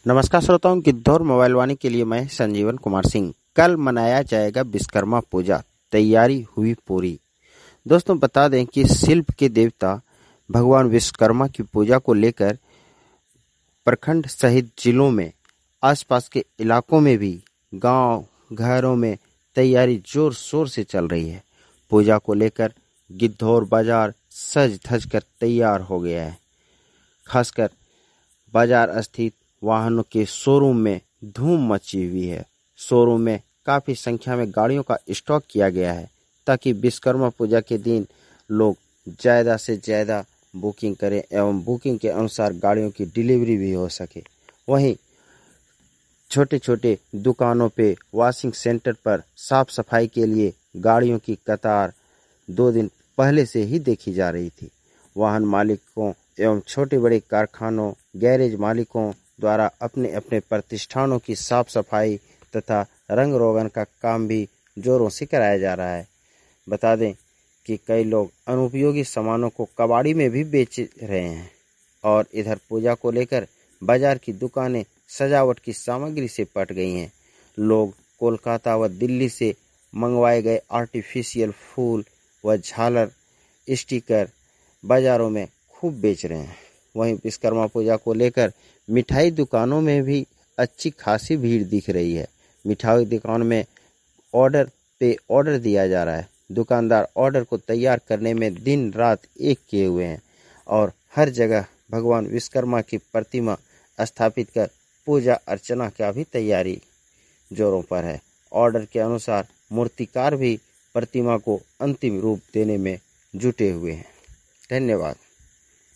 नमस्कार श्रोताओं, गिद्धौर मोबाइल वाणी के लिए मैं संजीवन कुमार सिंह। कल मनाया जाएगा विश्वकर्मा पूजा, तैयारी हुई पूरी। दोस्तों बता दें कि शिल्प के देवता भगवान विश्वकर्मा की पूजा को लेकर प्रखंड सहित जिलों में आसपास के इलाकों में भी गांव घरों में तैयारी जोर शोर से चल रही है। पूजा को लेकर गिद्धौर बाजार सज धज कर तैयार हो गया है। खासकर बाजार स्थित वाहनों के शोरूम में धूम मची हुई है। शोरूम में काफी संख्या में गाड़ियों का स्टॉक किया गया है ताकि विश्वकर्मा पूजा के दिन लोग ज्यादा से ज्यादा बुकिंग करें एवं बुकिंग के अनुसार गाड़ियों की डिलीवरी भी हो सके। वहीं छोटे छोटे दुकानों पे, वॉशिंग सेंटर पर साफ सफाई के लिए गाड़ियों की कतार 2 दिन पहले से ही देखी जा रही थी। वाहन मालिकों एवं छोटे बड़े कारखानों, गैरेज मालिकों द्वारा अपने अपने प्रतिष्ठानों की साफ सफाई तथा रंग रोगन का काम भी जोरों से कराया जा रहा है। बता दें कि कई लोग अनुपयोगी सामानों को कबाड़ी में भी बेच रहे हैं और इधर पूजा को लेकर बाजार की दुकानें सजावट की सामग्री से पट गई हैं। लोग कोलकाता व दिल्ली से मंगवाए गए आर्टिफिशियल फूल व झालर स्टिकर बाजारों में खूब बेच रहे हैं। वहीं विश्वकर्मा पूजा को लेकर मिठाई दुकानों में भी अच्छी खासी भीड़ दिख रही है। मिठाई दुकान में ऑर्डर पे ऑर्डर दिया जा रहा है। दुकानदार ऑर्डर को तैयार करने में दिन रात एक किए हुए हैं और हर जगह भगवान विश्वकर्मा की प्रतिमा स्थापित कर पूजा अर्चना का भी तैयारी जोरों पर है। ऑर्डर के अनुसार मूर्तिकार भी प्रतिमा को अंतिम रूप देने में जुटे हुए हैं। धन्यवाद।